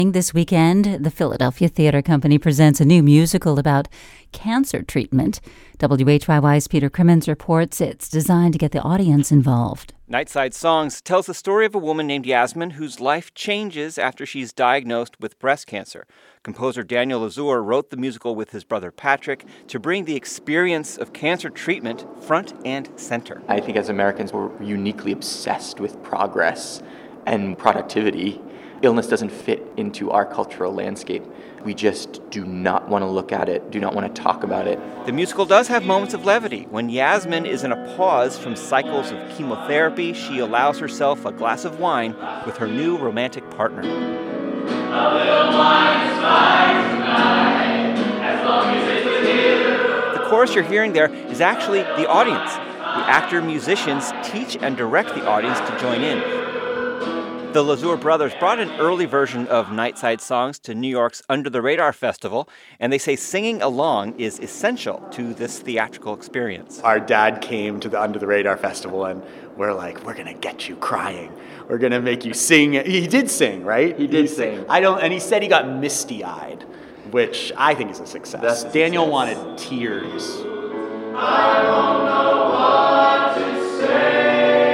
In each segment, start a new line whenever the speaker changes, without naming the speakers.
This weekend, the Philadelphia Theater Company presents a new musical about cancer treatment. WHYY's Peter Crimmins reports it's designed to get the audience involved.
Nightside Songs tells the story of a woman named Yasmin whose life changes after she's diagnosed with breast cancer. Composer Daniel Lazour wrote the musical with his brother Patrick to bring the experience of cancer treatment front and center.
I think as Americans, we're uniquely obsessed with progress and productivity. Illness doesn't fit into our cultural landscape. We just do not want to look at it, do not want to talk about it.
The musical does have moments of levity. When Yasmin is in a pause from cycles of chemotherapy, she allows herself a glass of wine with her new romantic partner. A little wine is fine tonight, as long as it's with you. The chorus you're hearing there is actually the audience. The actor-musicians teach and direct the audience to join in. The Lazour brothers brought an early version of Nightside Songs to New York's Under the Radar Festival, and they say singing along is essential to this theatrical experience.
Our dad came to the Under the Radar Festival, and we're like, we're going to get you crying. We're going to make you sing. He did sing, right?
He did sing.
And he said he got misty-eyed, which I think is a success. Daniel wanted tears. I don't know what to say.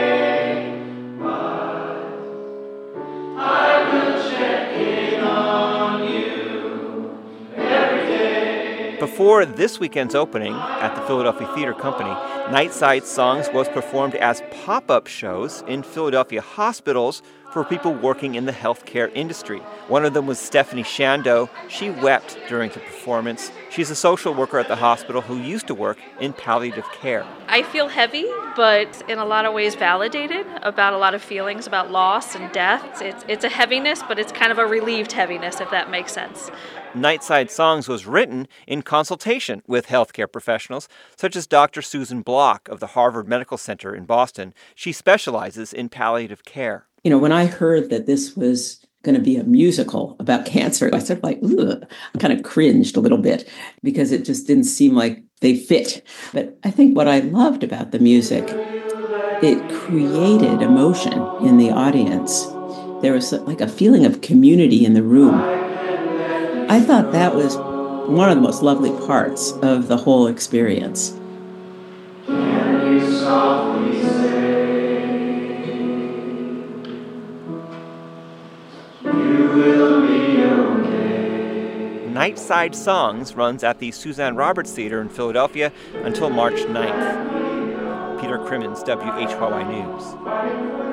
Before this weekend's opening at the Philadelphia Theater Company, Nightside Songs was performed as pop-up shows in Philadelphia hospitals for people working in the healthcare industry. One of them was Stephanie Shando. She wept during the performance. She's a social worker at the hospital who used to work in palliative care.
I feel heavy, but in a lot of ways validated about a lot of feelings about loss and death. It's a heaviness, but it's kind of a relieved heaviness, if that makes sense.
Nightside Songs was written in consultation with healthcare professionals, such as Dr. Susan Block of the Harvard Medical Center in Boston. She specializes in palliative care.
You know, when I heard that this was going to be a musical about cancer, I sort of I kind of cringed a little bit because it just didn't seem like they fit. But I think what I loved about the music, it created emotion in the audience. There was like a feeling of community in the room. I thought that was one of the most lovely parts of the whole experience.
Can you softly say, you will be okay?
Nightside Songs runs at the Suzanne Roberts Theater in Philadelphia until March 9th. Peter Crimmins, WHYY News.